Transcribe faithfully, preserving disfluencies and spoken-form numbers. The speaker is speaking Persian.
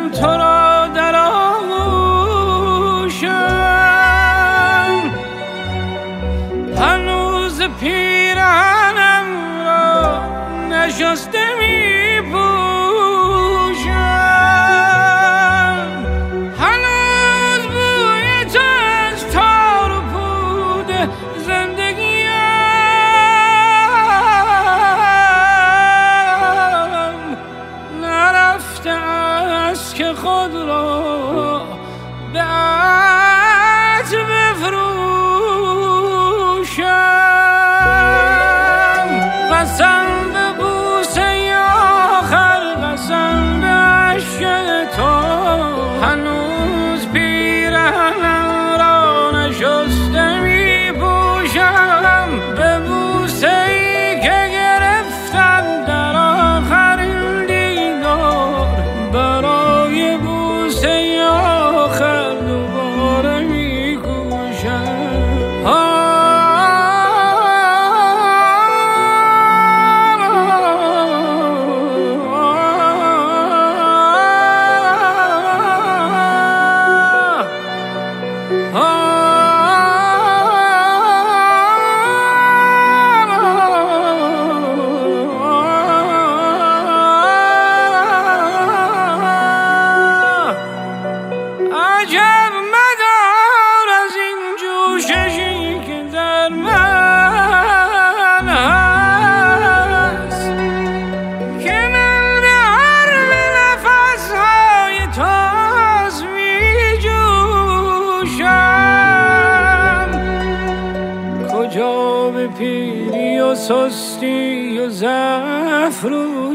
دلم تو را در آغوشم، هنوز پیرهنم را نشسته می پوشم، هنوز بوی تو از تار و پود زندگیم نرفته است که خود را به عطر بفروشم. قسم به بوسه آخر، قسم به عشق تو، هنوز پیرهنم را نشسته می پوشم، به بوسه ای که گرفتم در آخرین دیدار، برای بوسه آخر دوباره می کوشم. عجب مدار از این جوششی که در من هست، که من به حرف نفسهای تاز می جوشم. کجا به پیری و سستی و ضعف رو